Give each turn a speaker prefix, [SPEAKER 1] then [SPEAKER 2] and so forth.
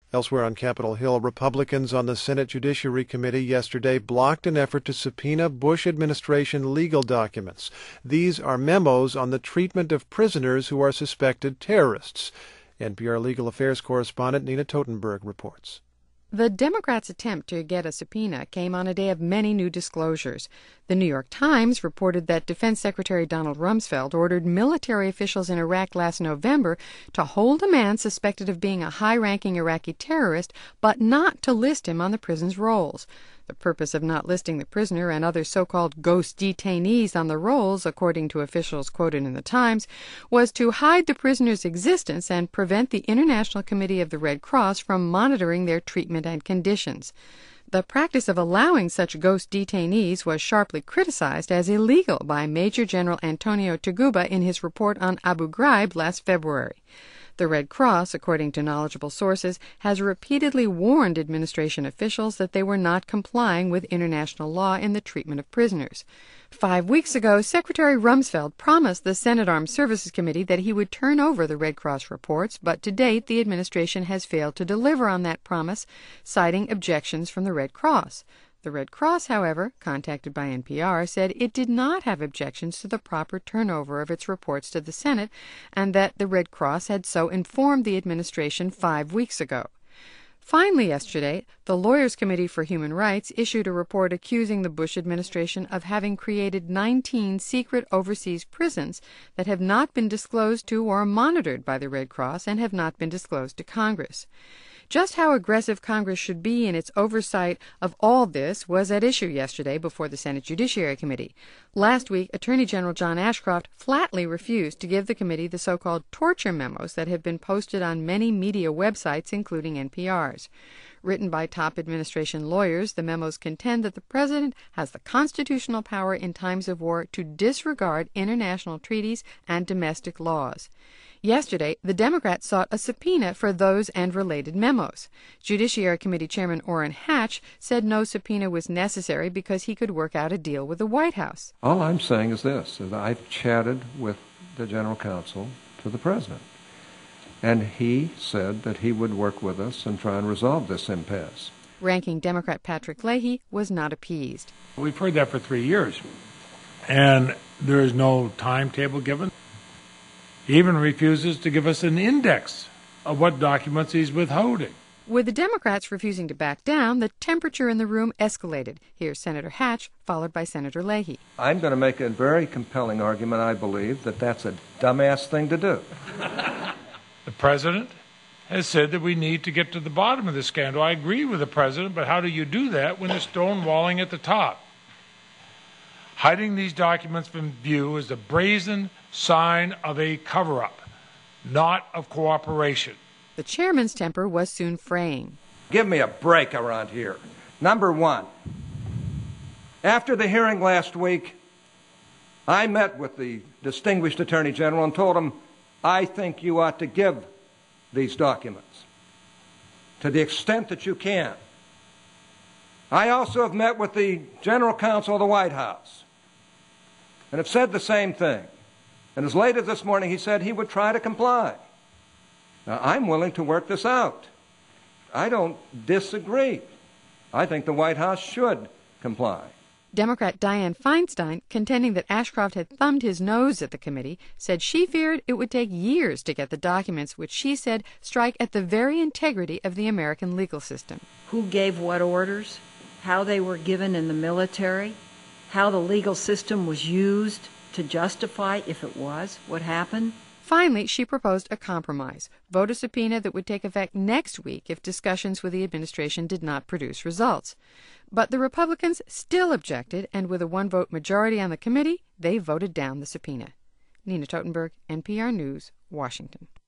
[SPEAKER 1] Elsewhere on Capitol Hill, Republicans on the Senate Judiciary Committee yesterday blocked an effort to subpoena Bush administration legal documents. These are memos on the treatment of prisoners who are suspected terrorists. NPR Legal Affairs correspondent Nina Totenberg reports.
[SPEAKER 2] The Democrats' attempt to get a subpoena came on a day of many new disclosures. The New York Times reported that Defense Secretary Donald Rumsfeld ordered military officials in Iraq last November to hold a man suspected of being a high-ranking Iraqi terrorist, but not to list him on the prison's rolls. The purpose of not listing the prisoner and other so-called ghost detainees on the rolls, according to officials quoted in the Times, was to hide the prisoner's existence and prevent the International Committee of the Red Cross from monitoring their treatment and conditions. The practice of allowing such ghost detainees was sharply criticized as illegal by Major General Antonio Taguba in his report on Abu Ghraib last February. The Red Cross, according to knowledgeable sources, has repeatedly warned administration officials that they were not complying with international law in the treatment of prisoners. 5 weeks ago, Secretary Rumsfeld promised the Senate Armed Services Committee that he would turn over the Red Cross reports, but to date the administration has failed to deliver on that promise, citing objections from the Red Cross. The Red Cross, however, contacted by NPR, said it did not have objections to the proper turnover of its reports to the Senate and that the Red Cross had so informed the administration 5 weeks ago. Finally, yesterday, the Lawyers Committee for Human Rights issued a report accusing the Bush administration of having created 19 secret overseas prisons that have not been disclosed to or monitored by the Red Cross and have not been disclosed to Congress. Just how aggressive Congress should be in its oversight of all this was at issue yesterday before the Senate Judiciary Committee. Last week, Attorney General John Ashcroft flatly refused to give the committee the so-called torture memos that have been posted on many media websites, including NPR's. Written by top administration lawyers, the memos contend that the president has the constitutional power in times of war to disregard international treaties and domestic laws. Yesterday, the Democrats sought a subpoena for those and related memos. Judiciary Committee Chairman Orrin Hatch said no subpoena was necessary because he could work out a deal with the White House.
[SPEAKER 3] All I'm saying is this, that I've chatted with the general counsel to the president, and he said that he would work with us and try and resolve this impasse.
[SPEAKER 2] Ranking Democrat Patrick Leahy was not appeased.
[SPEAKER 4] We've heard that for 3 years, and there is no timetable given. He even refuses to give us an index of what documents he's withholding.
[SPEAKER 2] With the Democrats refusing to back down, the temperature in the room escalated. Here's Senator Hatch, followed by Senator Leahy.
[SPEAKER 3] I'm going to make a very compelling argument, I believe, that that's a dumbass thing to do.
[SPEAKER 4] The president has said that we need to get to the bottom of this scandal. I agree with the president, but how do you do that when there's stonewalling at the top? Hiding these documents from view is a brazen sign of a cover-up, not of cooperation.
[SPEAKER 2] The chairman's temper was soon fraying.
[SPEAKER 3] Give me a break around here. Number one, after the hearing last week, I met with the distinguished Attorney General and told him, I think you ought to give these documents to the extent that you can. I also have met with the General Counsel of the White House and have said the same thing. And as late as this morning, he said he would try to comply. Now, I'm willing to work this out. I don't disagree. I think the White House should comply.
[SPEAKER 2] Democrat Dianne Feinstein, contending that Ashcroft had thumbed his nose at the committee, said she feared it would take years to get the documents which she said strike at the very integrity of the American legal system.
[SPEAKER 5] Who gave what orders, how they were given in the military, how the legal system was used to justify, if it was, what happened.
[SPEAKER 2] Finally, she proposed a compromise, vote a subpoena that would take effect next week if discussions with the administration did not produce results. But the Republicans still objected, and with a one-vote majority on the committee, they voted down the subpoena. Nina Totenberg, NPR News, Washington.